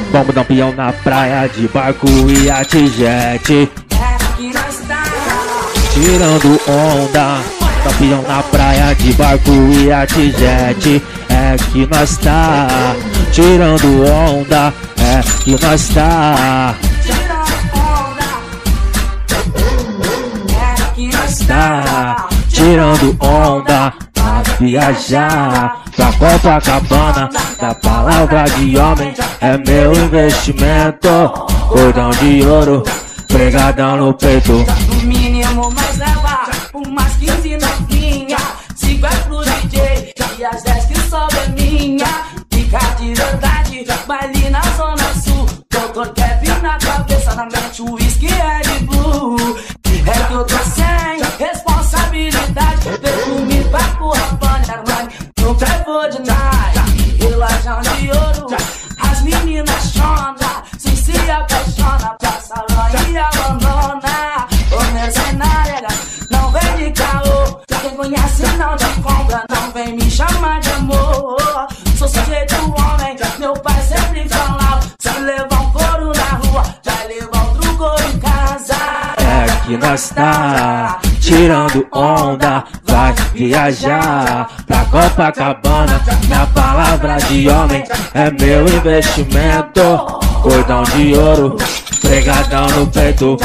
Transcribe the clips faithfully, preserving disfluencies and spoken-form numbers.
Vamos dar um peão na praia de barco e jet. Tirando onda, dá um peão na praia de barco e jet. É que nós tá tirando onda, é que nós tá tá tirando onda pra viajar pra Copacabana. Da palavra de homem é meu investimento. Cordão de ouro, pregadão no peito. No mínimo mais leva, umas quinze novinha. Cinco é pro D J e as dez que sobra é minha. Fica de verdade, baile na zona sul. Doutor Kevin na cabeça, na mente o whisky é de blue. É que eu tô sem responsabilidade. Perfume, papo, Rabanne, Armani, no Trevor de night. Relajão de ouro, as meninas chona. Se se apaixona, passa lá e abandona. Ô mercenária, não vem de caô. Quem conhece não te compra, não vem me chamar de amor. Sou sujeito homem, meu pai sempre falava. Se levar um couro na rua, vai levar outro couro em casa. É que nós tá tirando onda, vai viajar pra Copacabana. Minha palavra de homem é meu investimento. Cordão de ouro, pregadão no peito.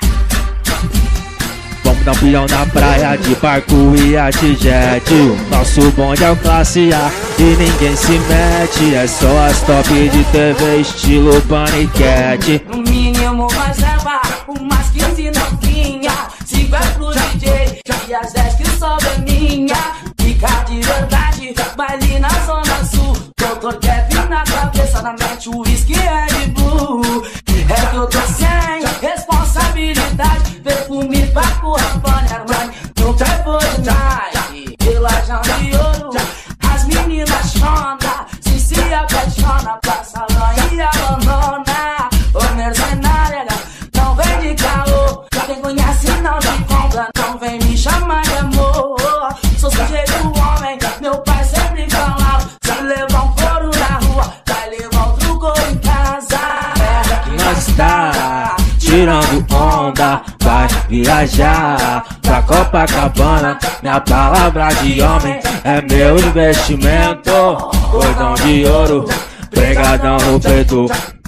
Vamos dar um peão na praia de barco e jet. O nosso bonde é o classe A e ninguém se mete. É só as top de T V estilo paniquete. No mínimo mais leva, umas quinze novinha. Cinco é pro D J e as dez que sobra é minha. Fica de verdade, baile na zona sul. Doutor Kevin na cabeça, na mente o whisky é de blue. É que eu tô sem responsabilidade. Perfume, papo, Rabanne, Armani, no Trevor de night. Relajão de ouro, as meninas chona. Se se apaixona, passa lá e abandona. Ô mercenária, não vem de caô. Quem conhece não te compra, não vem me chamar de amor. Sou sujeito homem, meu pai sempre falava. Se levar um couro na rua, vai levar outro couro em casa. É que Nós tá tirando onda, vai viajar pra Copacabana. Minha palavra de homem é meu investimento. Cordão de ouro, pregadão no peito.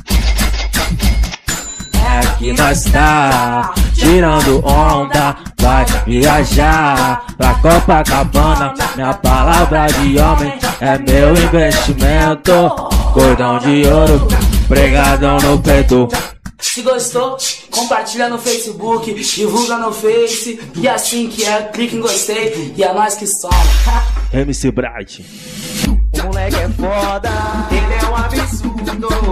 É que nós tá tirando onda, vai viajar pra Copacabana. Minha palavra de homem é meu investimento. Cordão de ouro, pregadão no peito. se gostou, compartilha no Facebook, divulga no Face. E assim que é, clique em gostei. E é nós que somos. M C Bright. O moleque é foda, ele é um absurdo.